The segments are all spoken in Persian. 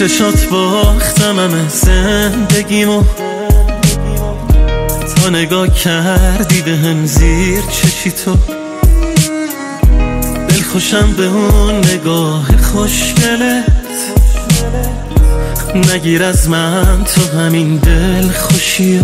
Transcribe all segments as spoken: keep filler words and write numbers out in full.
چشات باختم همه زندگیمو، تا نگاه کردی به هم زیر چشی تو. دل خوشم به اون نگاه خوشگلت، نگیر از من تو همین دل خوشیو.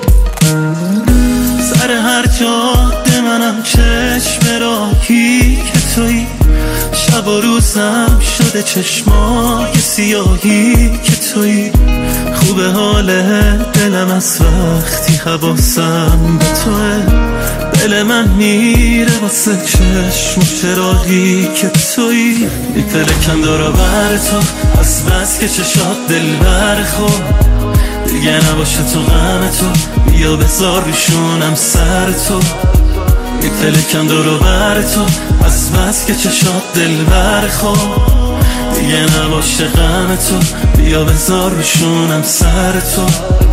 سر هر جاده منم چشم راهی که تویی، شب و روزم شده چشمای سیاهی که تویی. خوبه حال دلم از وقتی حواسم به توه، دل من میره واسه چشم و چراغی که تویی. یه پلکم دارا بر تو از بس که چشات دل برخور، دیگه نباشه تو غم تو، بیا بذار ریشونم سر تو. یه پلکم دارا بر تو از بس که چشات دل برخور، دیگه نباشه غم تو، بیا بذار روشونم سر تو.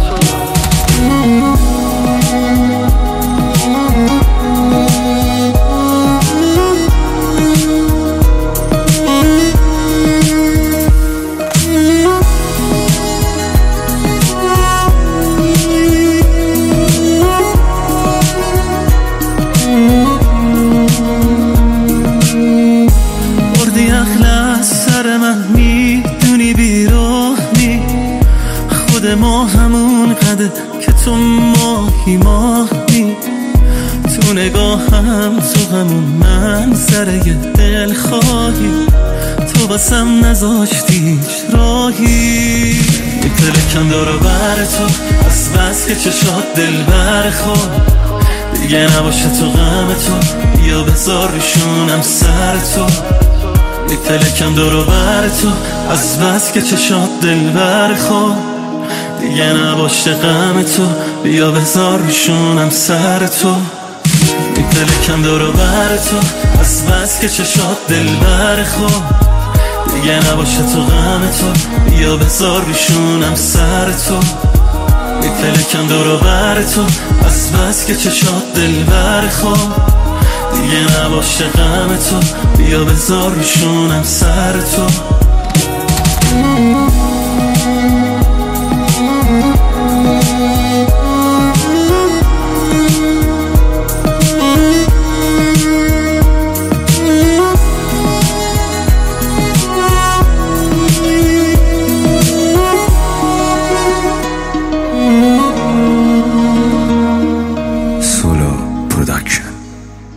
بردی عقل از سر من، میدونی بیراهی، خود ما همون قده که تو ماهی ماهی. تو نگاهم تو همون منظره دل خواهی، تو باسم نذاشتی راهی. یه پلکم دارا بر تو از بس که چشات دل برخور، دیگه نباشه تو غم تو، بیا بذار ریشونم سر تو. یه پلکم دارو بر تو از بس که چشات دل برخور، دیگه نباشه غم تو، بیا بذار ریشونم سر تو. یه پلکم دارو بر تو از بس که چشات دل برخور، دیگه نباشه تو غم تو، بیا بذار ریشونم سر تو. یه پلکم دارو بر تو از بس که چشات دل برخور، دیگه نباشه غم تو، بیا بذار روشونم سر تو.